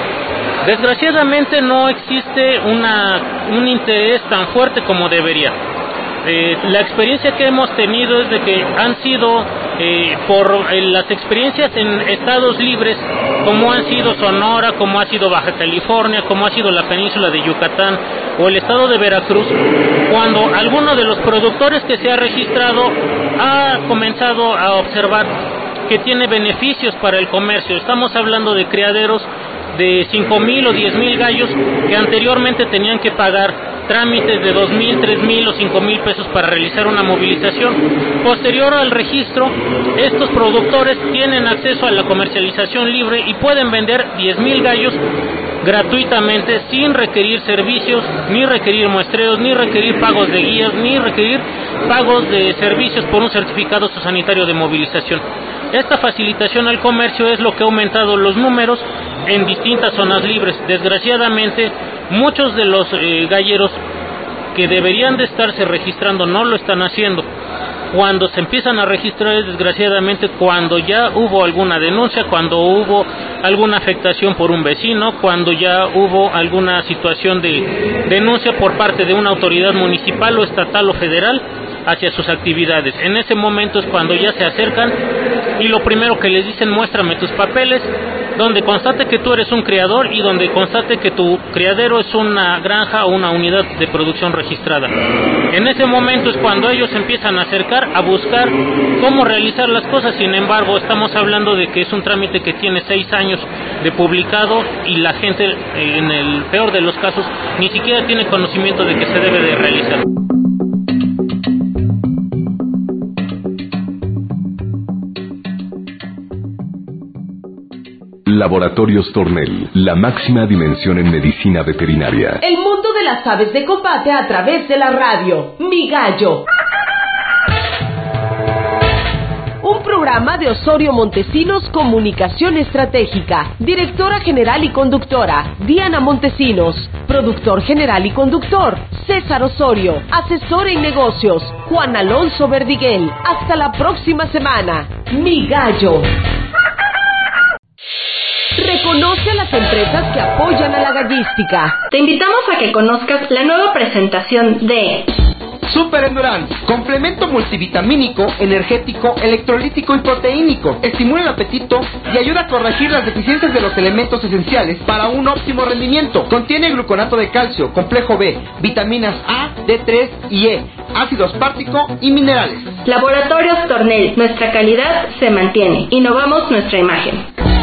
Desgraciadamente no existe una, un interés tan fuerte como debería. Eh, la experiencia que hemos tenido es de que han sido eh, por eh, las experiencias en estados libres, como han sido Sonora, como ha sido Baja California, como ha sido la península de Yucatán o el estado de Veracruz, cuando alguno de los productores que se ha registrado ha comenzado a observar que tiene beneficios para el comercio. Estamos hablando de criaderos de cinco mil o diez mil gallos que anteriormente tenían que pagar trámites de dos mil, tres mil o cinco mil pesos para realizar una movilización. Posterior al registro, estos productores tienen acceso a la comercialización libre y pueden vender diez mil gallos gratuitamente, sin requerir servicios, ni requerir muestreos, ni requerir pagos de guías, ni requerir pagos de servicios por un certificado sanitario de movilización. Esta facilitación al comercio es lo que ha aumentado los números en distintas zonas libres. Desgraciadamente, muchos de los eh, galleros que deberían de estarse registrando no lo están haciendo. Cuando se empiezan a registrar es desgraciadamente cuando ya hubo alguna denuncia, cuando hubo alguna afectación por un vecino, cuando ya hubo alguna situación de denuncia por parte de una autoridad municipal o estatal o federal hacia sus actividades. En ese momento es cuando ya se acercan y lo primero que les dicen: muéstrame tus papeles, donde constate que tú eres un criador y donde constate que tu criadero es una granja o una unidad de producción registrada. En ese momento es cuando ellos empiezan a acercar a buscar cómo realizar las cosas. Sin embargo, estamos hablando de que es un trámite que tiene seis años de publicado y la gente, en el peor de los casos, ni siquiera tiene conocimiento de que se debe de realizar. Laboratorios Tornel, la máxima dimensión en medicina veterinaria. El mundo de las aves de combate a través de la radio. Mi Gallo. Un programa de Osorio Montesinos Comunicación Estratégica. Directora general y conductora, Diana Montesinos. Productor general y conductor, César Osorio. Asesor en negocios, Juan Alonso Verdiguel. Hasta la próxima semana. Mi Gallo. Reconoce a las empresas que apoyan a la gallística. Te invitamos a que conozcas la nueva presentación de Super Endurance, complemento multivitamínico, energético, electrolítico y proteínico. Estimula el apetito y ayuda a corregir las deficiencias de los elementos esenciales para un óptimo rendimiento. Contiene gluconato de calcio, complejo B, vitaminas A, D tres y E, ácido aspartico y minerales. Laboratorios Tornel, nuestra calidad se mantiene. Innovamos nuestra imagen.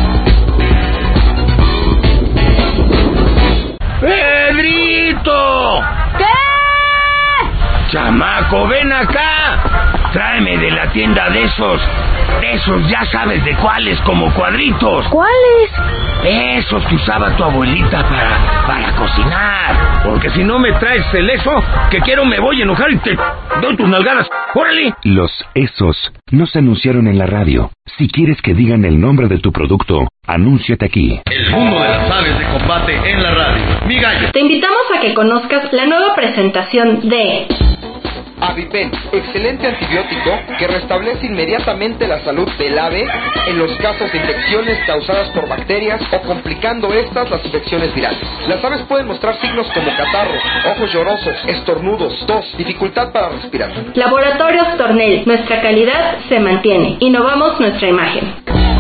¡Pedrito! ¿Qué? Chamaco, ven acá. Tráeme de la tienda de esos, de esos, ya sabes de cuáles, como cuadritos. ¿Cuáles? Esos que usaba tu abuelita para, para cocinar. Porque si no me traes el eso, que quiero me voy a enojar y te doy tus nalgadas. ¡Órale! Los esos no se anunciaron en la radio. Si quieres que digan el nombre de tu producto, anúnciate aquí. El mundo de las aves de combate en la radio. Mi Gallo. Te invitamos a que conozcas la nueva presentación de Avipen, excelente antibiótico que restablece inmediatamente la salud del ave en los casos de infecciones causadas por bacterias o complicando estas las infecciones virales. Las aves pueden mostrar signos como catarro, ojos llorosos, estornudos, tos, dificultad para respirar. Laboratorios Tornel, nuestra calidad se mantiene. Innovamos nuestra imagen.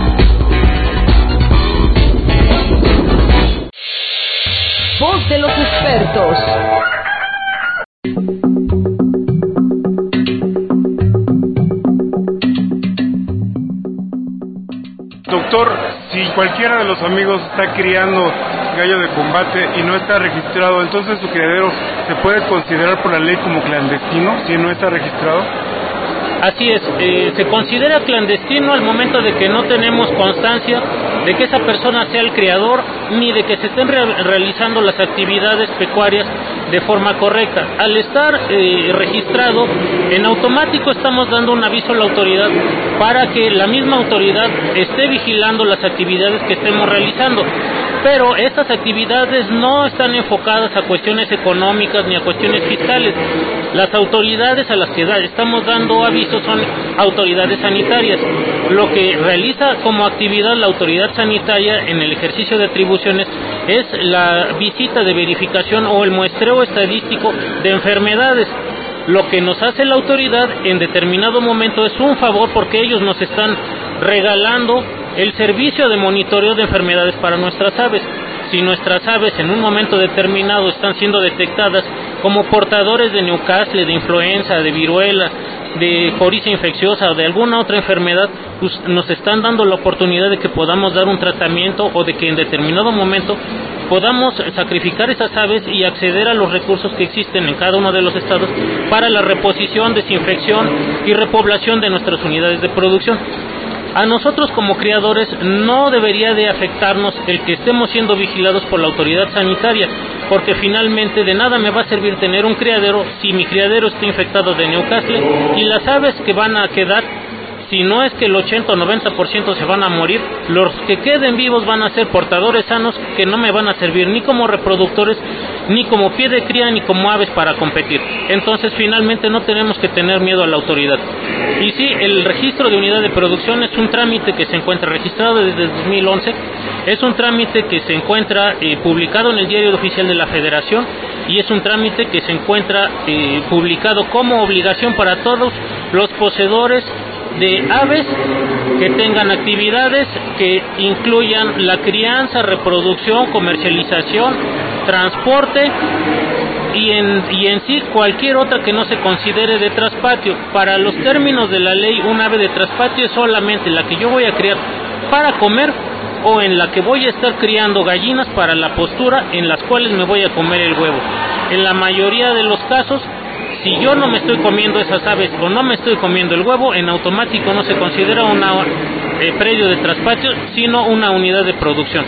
Voz de los expertos. Doctor, si cualquiera de los amigos está criando gallo de combate y no está registrado, entonces su criadero se puede considerar por la ley como clandestino si no está registrado. Así es, eh, se considera clandestino al momento de que no tenemos constancia de que esa persona sea el criador ni de que se estén re- realizando las actividades pecuarias de forma correcta. Al estar eh, registrado, en automático estamos dando un aviso a la autoridad para que la misma autoridad esté vigilando las actividades que estemos realizando. Pero estas actividades no están enfocadas a cuestiones económicas ni a cuestiones fiscales. Las autoridades a las que da, estamos dando avisos son autoridades sanitarias. Lo que realiza como actividad la autoridad sanitaria en el ejercicio de atribuciones es la visita de verificación o el muestreo estadístico de enfermedades. Lo que nos hace la autoridad en determinado momento es un favor porque ellos nos están regalando el servicio de monitoreo de enfermedades para nuestras aves. Si nuestras aves en un momento determinado están siendo detectadas como portadores de Newcastle, de influenza, de viruela, de coriza infecciosa o de alguna otra enfermedad, pues nos están dando la oportunidad de que podamos dar un tratamiento o de que en determinado momento podamos sacrificar esas aves y acceder a los recursos que existen en cada uno de los estados para la reposición, desinfección y repoblación de nuestras unidades de producción. A nosotros como criadores no debería de afectarnos el que estemos siendo vigilados por la autoridad sanitaria, porque finalmente de nada me va a servir tener un criadero si mi criadero está infectado de Newcastle y las aves que van a quedar, si no es que el ochenta o noventa por ciento se van a morir, los que queden vivos van a ser portadores sanos que no me van a servir ni como reproductores, ni como pie de cría, ni como aves para competir. Entonces finalmente no tenemos que tener miedo a la autoridad. Y sí, el registro de unidad de producción es un trámite que se encuentra registrado desde dos mil once, es un trámite que se encuentra eh, publicado en el Diario Oficial de la Federación y es un trámite que se encuentra eh, publicado como obligación para todos los poseedores de aves que tengan actividades que incluyan la crianza, reproducción, comercialización, transporte y en, y en sí cualquier otra que no se considere de traspatio. Para los términos de la ley, un ave de traspatio es solamente la que yo voy a criar para comer o en la que voy a estar criando gallinas para la postura, en las cuales me voy a comer el huevo. En la mayoría de los casos, si yo no me estoy comiendo esas aves o no me estoy comiendo el huevo, en automático no se considera un eh, predio de traspatio, sino una unidad de producción.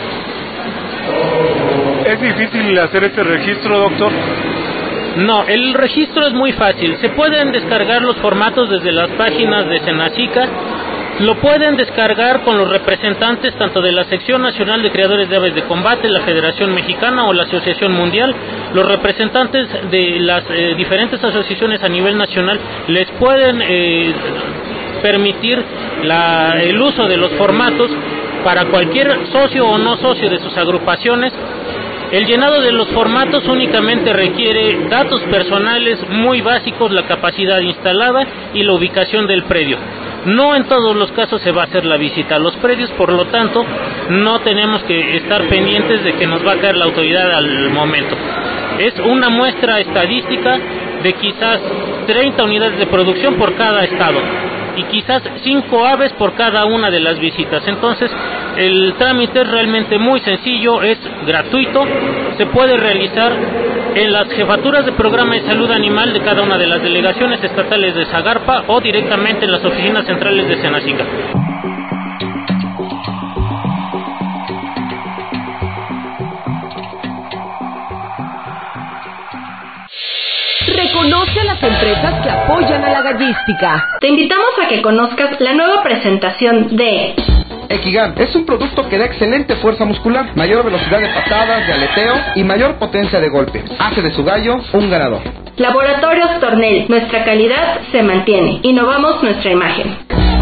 ¿Es difícil hacer este registro, doctor? No, el registro es muy fácil. Se pueden descargar los formatos desde las páginas de Senacica. Lo pueden descargar con los representantes tanto de la Sección Nacional de Criadores de Aves de Combate, la Federación Mexicana o la Asociación Mundial. Los representantes de las eh, diferentes asociaciones a nivel nacional les pueden eh, permitir la, el uso de los formatos para cualquier socio o no socio de sus agrupaciones. El llenado de los formatos únicamente requiere datos personales muy básicos, la capacidad instalada y la ubicación del predio. No en todos los casos se va a hacer la visita a los predios, por lo tanto, no tenemos que estar pendientes de que nos va a caer la autoridad al momento. Es una muestra estadística de quizás treinta unidades de producción por cada estado y quizás cinco aves por cada una de las visitas. Entonces, el trámite es realmente muy sencillo, es gratuito, se puede realizar en las jefaturas de programa de salud animal de cada una de las delegaciones estatales de Zagarpa o directamente en las oficinas centrales de Senacica. Reconoce a las empresas que apoyan a la gallística. Te invitamos a que conozcas la nueva presentación de Equigan es un producto que da excelente fuerza muscular, mayor velocidad de patadas, de aleteo y mayor potencia de golpe. Hace de su gallo un ganador. Laboratorios Tornel, nuestra calidad se mantiene. Innovamos nuestra imagen.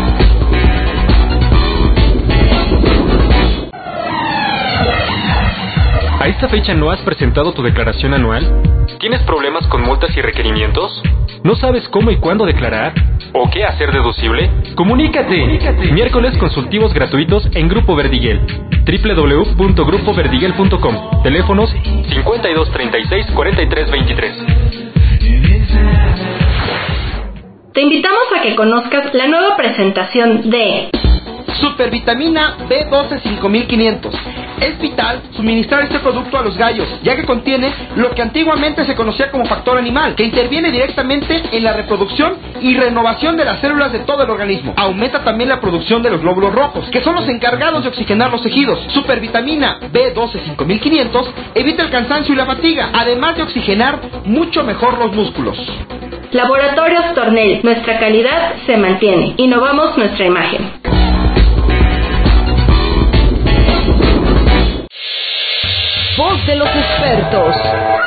¿A esta fecha no has presentado tu declaración anual? ¿Tienes problemas con multas y requerimientos? ¿No sabes cómo y cuándo declarar? ¿O qué hacer deducible? ¡Comunícate! ¡Comunícate! Miércoles consultivos gratuitos en Grupo Verdiguel. doble u doble u doble u punto grupo verdiguel punto com. Teléfonos cincuenta y dos treinta y seis cuarenta y tres veintitrés. Te invitamos a que conozcas la nueva presentación de Supervitamina B doce cinco mil quinientos. Es vital suministrar este producto a los gallos, ya que contiene lo que antiguamente se conocía como factor animal, que interviene directamente en la reproducción y renovación de las células de todo el organismo. Aumenta también la producción de los glóbulos rojos, que son los encargados de oxigenar los tejidos. Supervitamina B doce cinco mil quinientos evita el cansancio y la fatiga, además de oxigenar mucho mejor los músculos. Laboratorios Tornel, nuestra calidad se mantiene. Innovamos nuestra imagen. Voz de los expertos.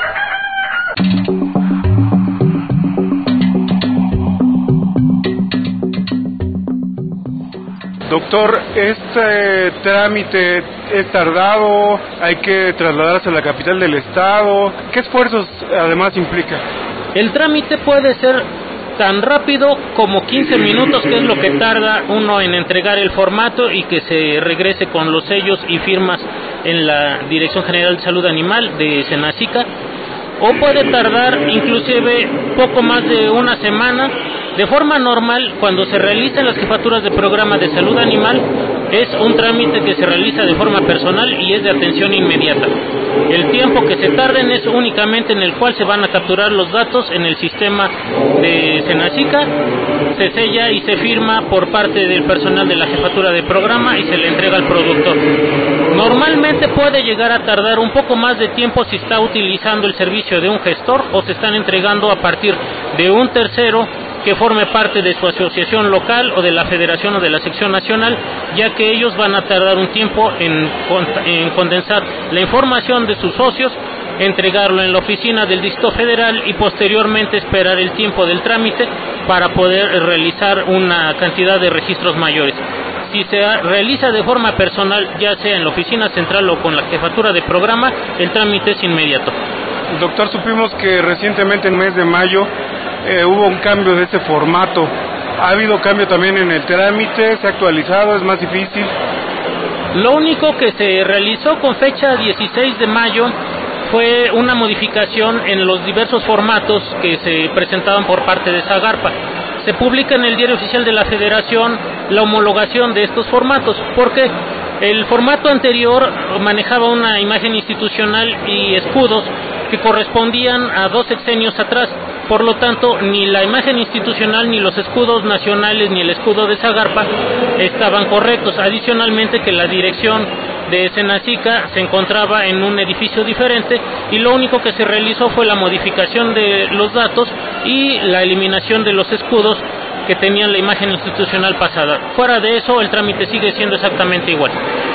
Doctor, este trámite es tardado, hay que trasladarse a la capital del estado. ¿Qué esfuerzos además implica? El trámite puede ser tan rápido como quince minutos, que es lo que tarda uno en entregar el formato y que se regrese con los sellos y firmas en la Dirección General de Salud Animal de Senacica. o puede tardar inclusive poco más de una semana. De forma normal, cuando se realizan las jefaturas de programa de salud animal, es un trámite que se realiza de forma personal y es de atención inmediata. El tiempo que se tarden es únicamente en el cual se van a capturar los datos en el sistema de Senacica, se sella y se firma por parte del personal de la jefatura de programa y se le entrega al productor. Normalmente puede llegar a tardar un poco más de tiempo si está utilizando el servicio de un gestor o se están entregando a partir de un tercero que forme parte de su asociación local o de la federación o de la sección nacional, ya que ellos van a tardar un tiempo en, en condensar la información de sus socios, entregarlo en la oficina del Distrito Federal y posteriormente esperar el tiempo del trámite para poder realizar una cantidad de registros mayores. Si se realiza de forma personal, ya sea en la oficina central o con la jefatura de programa, el trámite es inmediato. Doctor, supimos que recientemente en el mes de mayo eh, hubo un cambio de ese formato. ¿Ha habido cambio también en el trámite? ¿Se ha actualizado? ¿Es más difícil? Lo único que se realizó con fecha dieciséis de mayo fue una modificación en los diversos formatos que se presentaban por parte de Zagarpa. Se publica en el Diario Oficial de la Federación la homologación de estos formatos, porque el formato anterior manejaba una imagen institucional y escudos que correspondían a dos sexenios atrás. Por lo tanto, ni la imagen institucional, ni los escudos nacionales, ni el escudo de Zagarpa estaban correctos. Adicionalmente, que la dirección de Senacica se encontraba en un edificio diferente y lo único que se realizó fue la modificación de los datos y la eliminación de los escudos que tenían la imagen institucional pasada. Fuera de eso, el trámite sigue siendo exactamente igual.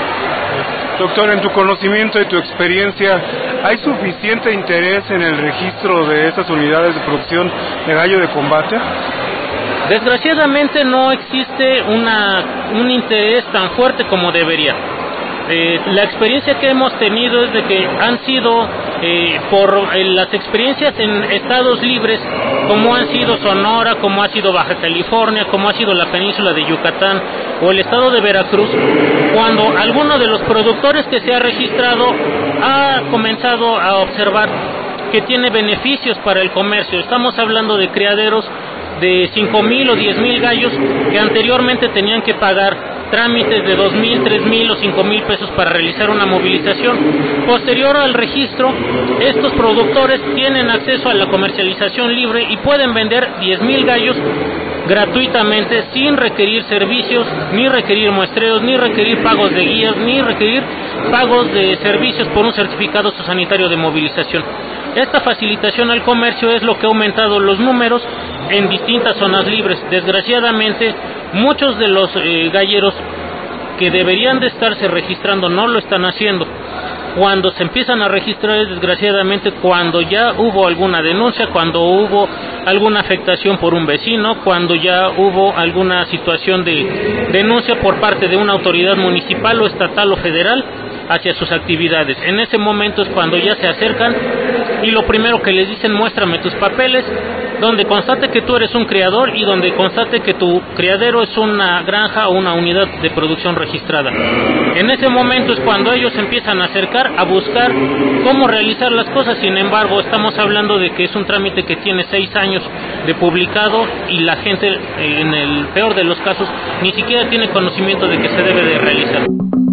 Doctor, en tu conocimiento y tu experiencia, ¿hay suficiente interés en el registro de estas unidades de producción de gallo de combate? Desgraciadamente no existe una, un interés tan fuerte como debería. Eh, la experiencia que hemos tenido es de que han sido eh, por eh, las experiencias en estados libres, como han sido Sonora, como ha sido Baja California, como ha sido la península de Yucatán o el estado de Veracruz, cuando alguno de los productores que se ha registrado ha comenzado a observar que tiene beneficios para el comercio. Estamos hablando de criaderos de cinco mil o diez mil gallos que anteriormente tenían que pagar trámites de dos mil, tres mil o cinco mil pesos para realizar una movilización. Posterior al registro, estos productores tienen acceso a la comercialización libre y pueden vender diez mil gallos gratuitamente, sin requerir servicios, ni requerir muestreos, ni requerir pagos de guías, ni requerir pagos de servicios por un certificado sanitario de movilización. Esta facilitación al comercio es lo que ha aumentado los números en distintas zonas libres. Desgraciadamente, muchos de los eh, galleros que deberían de estarse registrando no lo están haciendo. Cuando se empiezan a registrar es desgraciadamente cuando ya hubo alguna denuncia, cuando hubo alguna afectación por un vecino, cuando ya hubo alguna situación de denuncia por parte de una autoridad municipal o estatal o federal hacia sus actividades. En ese momento es cuando ya se acercan y lo primero que les dicen: muéstrame tus papeles, donde constate que tú eres un criador y donde constate que tu criadero es una granja o una unidad de producción registrada. En ese momento es cuando ellos empiezan a acercar a buscar cómo realizar las cosas. Sin embargo, estamos hablando de que es un trámite que tiene seis años de publicado y la gente, en el peor de los casos, ni siquiera tiene conocimiento de que se debe de realizar.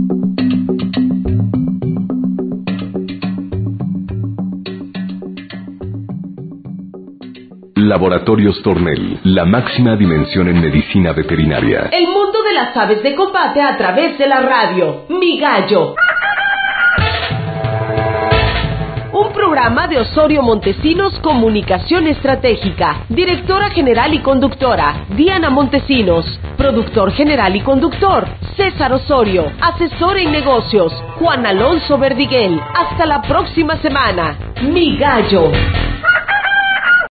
Laboratorios Tornel, la máxima dimensión en medicina veterinaria. El mundo de las aves de combate a través de la radio. Mi Gallo. Un programa de Osorio Montesinos Comunicación Estratégica. Directora general y conductora, Diana Montesinos. Productor general y conductor, César Osorio. Asesor en negocios, Juan Alonso Verdiguel. Hasta la próxima semana. Mi Gallo.